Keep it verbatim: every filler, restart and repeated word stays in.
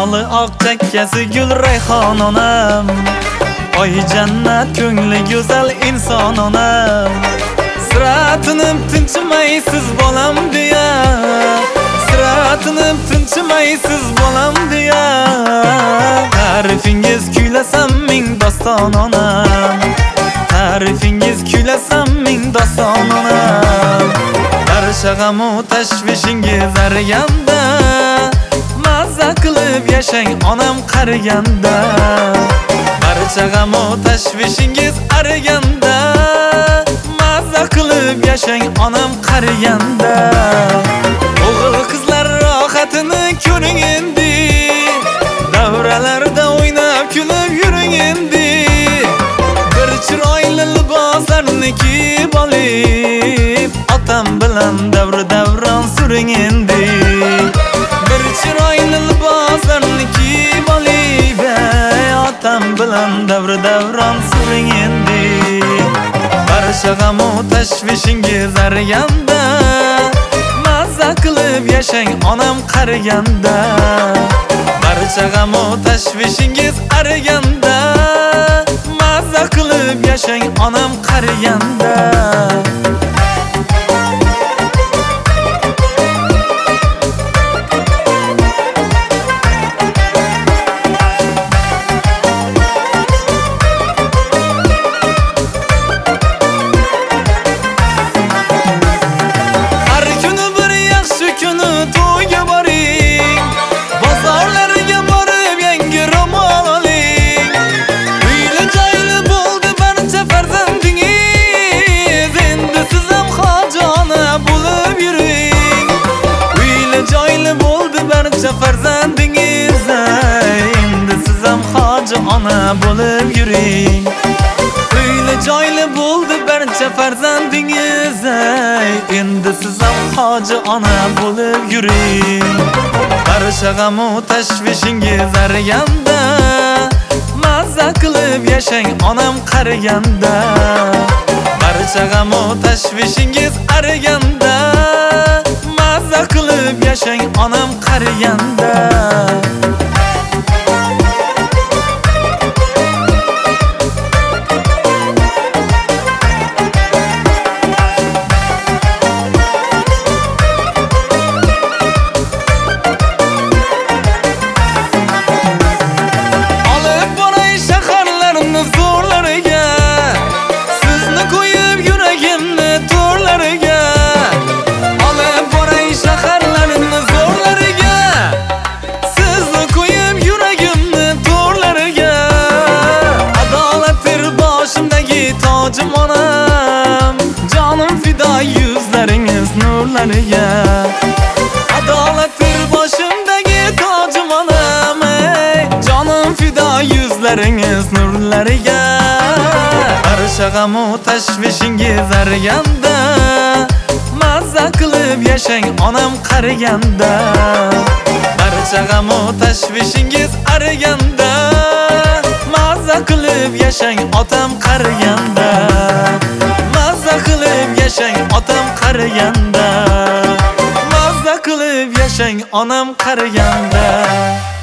Chumoli oq chakkasi gul rayhon onam. Oy jannat ko'ngli go'zal inson onam. Siratinib tinchimaysiz bolam deya, siratinib tinchimaysiz bolam deya. Ta'rifingiz kuylasam ming doston onam, ta'rifingiz kuylasam ming doston onam. Barcha g'am u tashvishingiz ariganda, mazza qilib yashang onam qariganda. Barcha g'am u tashvishingiz ariganda, mazza qilib yashang onam qariganda. O'g'il qizlar rohatini ko'ring endi, davralarda o'ynab kulib yuring endi. Bir chiroyli liboslarni kiyib olib, otam bilan davr davron suring endi. Bir chiroyli liboslarni kiyib olib, otam bilan davr davron suring endi. Barcha g'am u tashvishingiz ariganda, mazza qilib yashang onam qariganda. Barcha g'am u tashvishingiz ariganda, mazza qilib yashang onam qariganda. Farzandingiz endi siz ham hoji ona bo'lib yuring. Uyli joyli bo'ldi barcha farzandingiz, endi siz ham hoji ona bo'lib yuring. Barcha g'am u tashvishingiz ariganda, mazza qilib yashang onam qariganda. Barcha g'am u tashvishingiz ariganda, mazza qilib yashang onam qariganda. Olib boray shaharlarni zo'rlariga, sizni qo'yib yuragimni to'rlariga. Olib boray shaharlarni zo'rlariga, sizni qo'yib yuragimni to'rlariga. Adolatdir boshimdagi tojim onam, jonim fido yuzlaringiz nurlariga. Adolatdir boshimdagi tojim onam, jonim fido yuzlaringiz nurlariga. Barcha g'am u tashvishingiz ariganda, mazza qilib yashang onam qariganda. Barcha g'am u tashvishingiz ariganda, mazza qilib yashang otam qariganda. Mazza qilib yashang otam qariganda, mazza qilib yashang onam qariganda.